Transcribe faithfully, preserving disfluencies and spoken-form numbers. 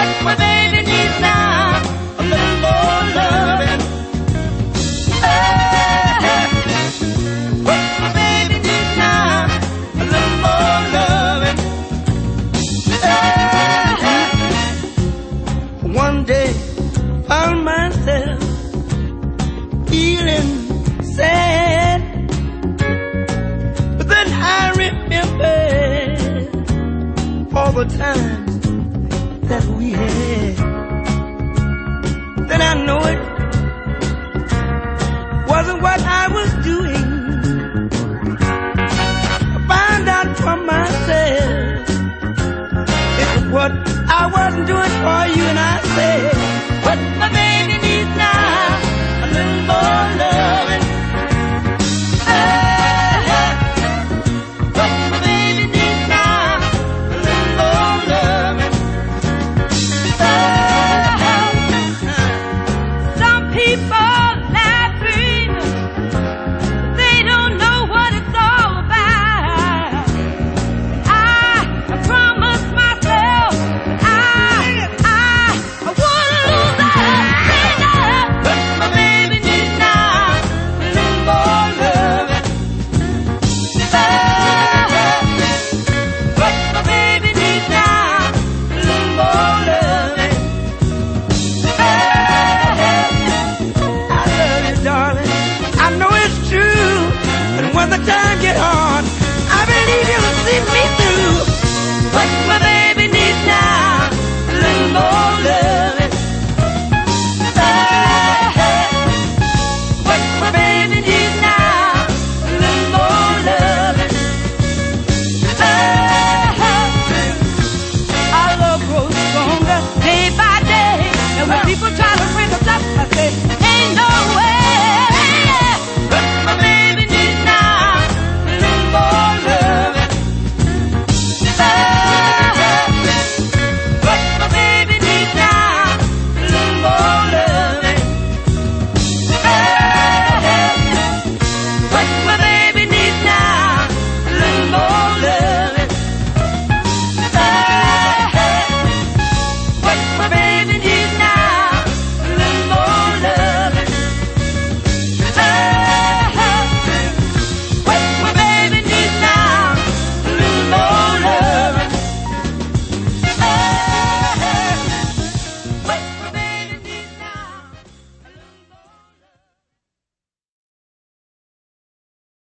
my baby needs now a little more loving. Oh, what my baby needs now a little more loving. Oh, one day found myself feeling sad, but then I remembered all the time that we had. Then I know it wasn't what I was doing. I found out from myself